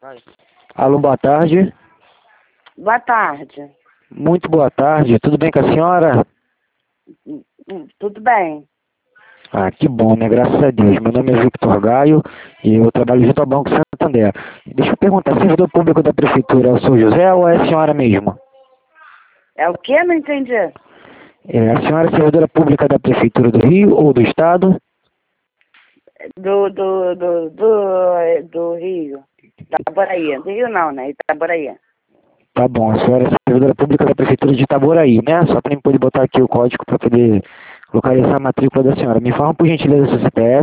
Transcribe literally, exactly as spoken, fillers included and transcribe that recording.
Alô, boa tarde. Boa tarde. Muito boa tarde. Tudo bem com a senhora? Tudo bem. Ah, que bom, né? Graças a Deus. Meu nome é Victor Gaio e eu trabalho junto ao Banco Santander. Deixa eu perguntar, servidor público da prefeitura é o seu José ou é a senhora mesmo? É o quê? Não entendi. É, a senhora é servidora pública da prefeitura do Rio ou do estado? Do, do, do, do, do Rio. Itaboraí. Do Rio não, né? Itaboraí. Tá bom, a senhora é servidora pública da prefeitura de Itaboraí, né? Só para mim poder botar aqui o código para poder localizar a matrícula da senhora. Me fala por gentileza seu C P F.